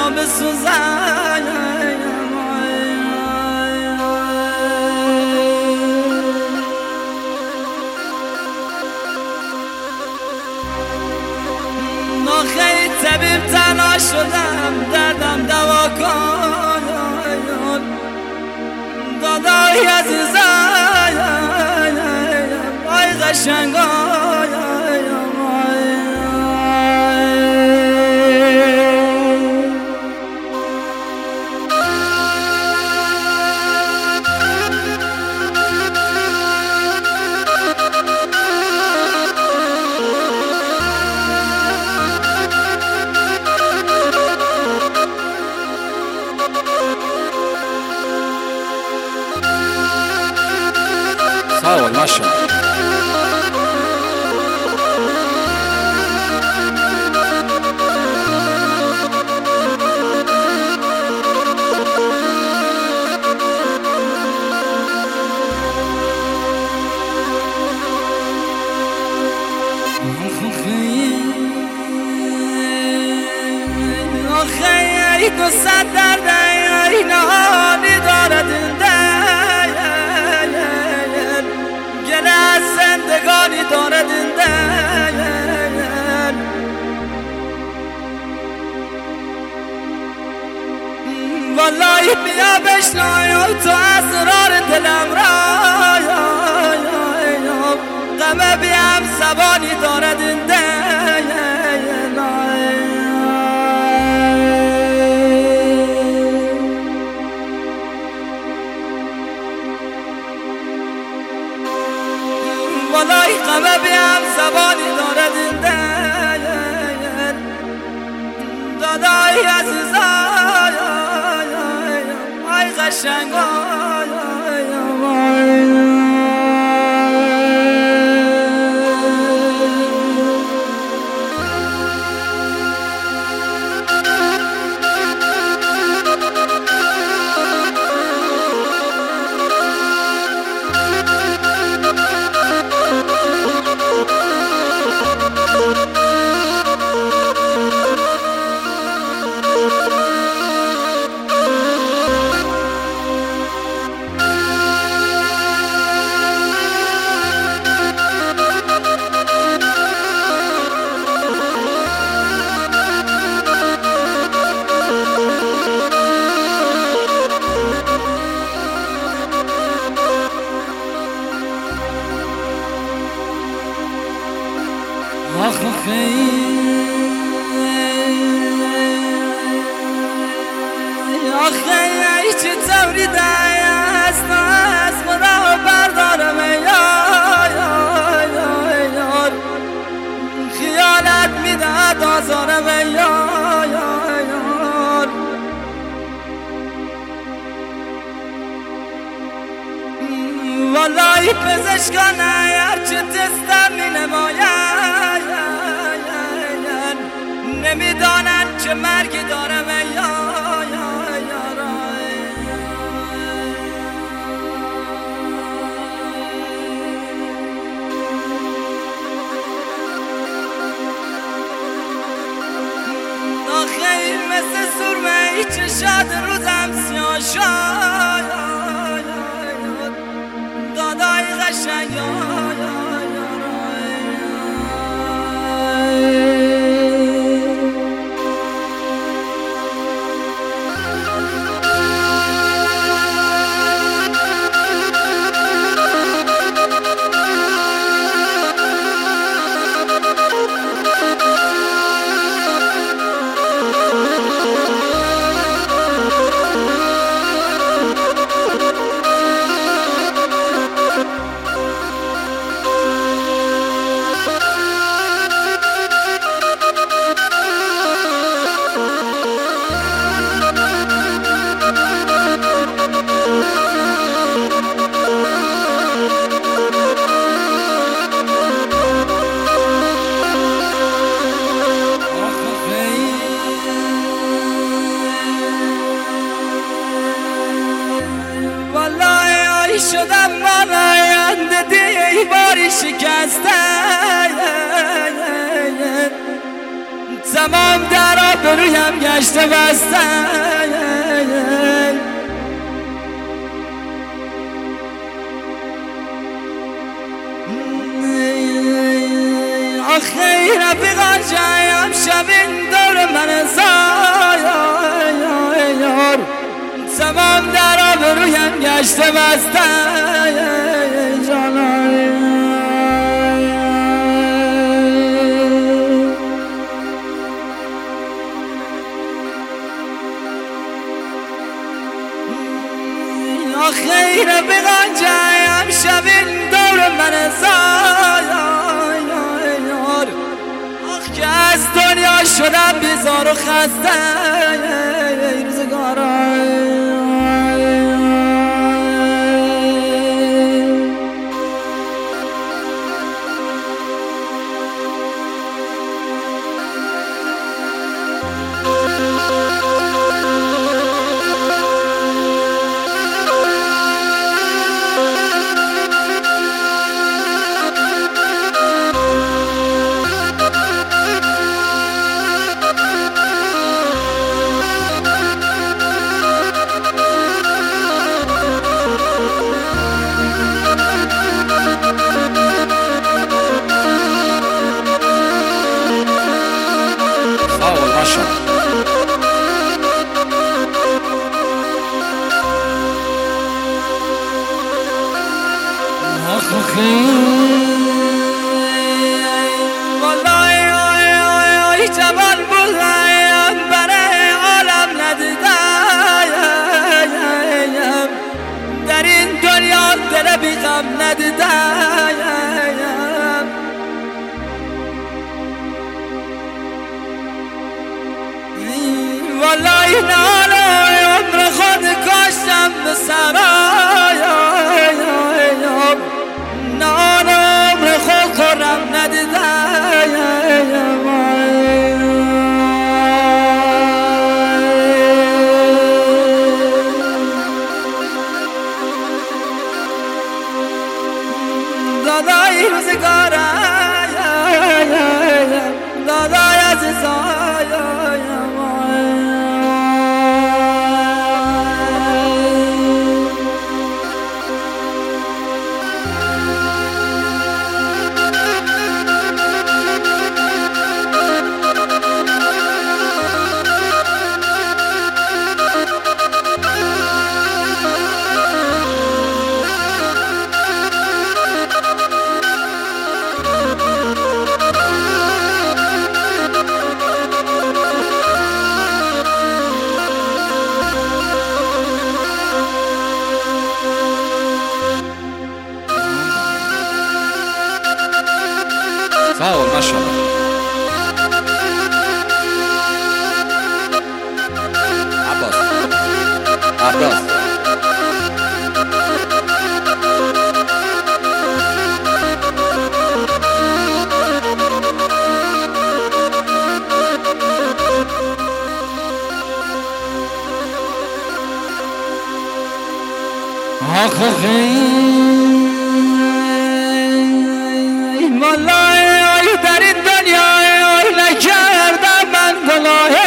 ما بسوزم ما خیلی طبیب تنها شدم دردم دوا کن دادای عزیزم آی قشنگای حاول ماشي آخه تو صد درد اینانی دارد گله از زندگانی دارد والله بیا بشنای تو اسرار دلم را غم بیم زبانی دارد والله غم بیم زبانی دارد دادای عزیزای آی قشنگای آخه ای چه طوری دست از خدا بردارم یار خیالت میدهد آزارم یار والله پزشکان هرچه تستم می نماید نمیدانن چه مرگی دارم آخه مثل سرمه ای چشاد روزم سیاه شد دادای قشنگ رویم گشته بسته آخی رفیقان جایم شبین دور من زایار تمام در آبرویم گشته بسته آخی رفیقان جایم شبین دور من زایار آخ که از دنیا شدم بیزار و خسته والله جوان بودم برای عالم ندیدم در این دنیا دل بی غم ندیدم والله نال عمر خود کاشتم به سرایم نان عمر خود خورم ندیدم دادای روزگارم دادای عزیزایم فاول ما شاء الله. عباس عباس والله در این دنیا نکردم من گناه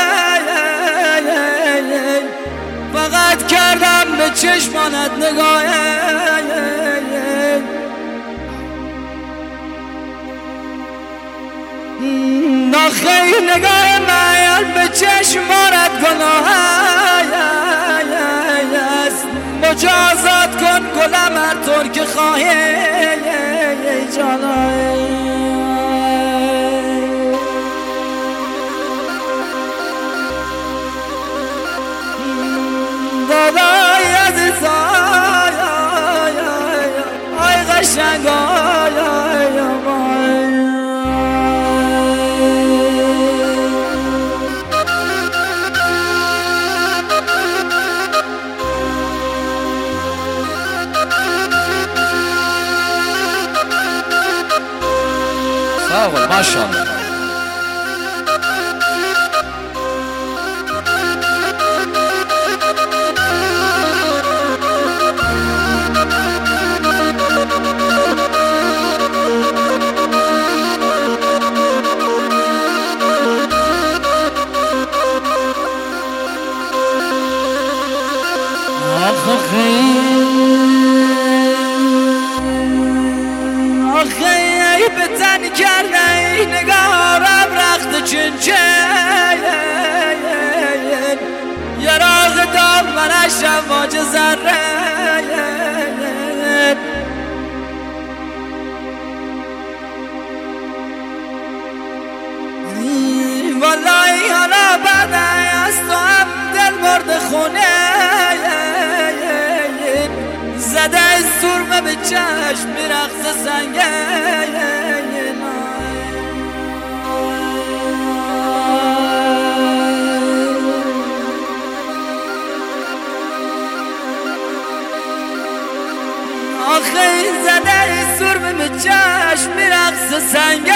فقط کردم به چشمانت نگاه ناخیر نگاه من به چشمانت گناه است مجازات کن گلم هر طور که خواهی جانای دادای عزیزای آی قشنگای فاول ما شاء الله. چنچه یراغ دام منش واج ذره والله حالا بعد از تو هم دل مرد خونه زده سرمه به چشم میرقص سنگه آخه زده سرمه به چشم میرقص سنگه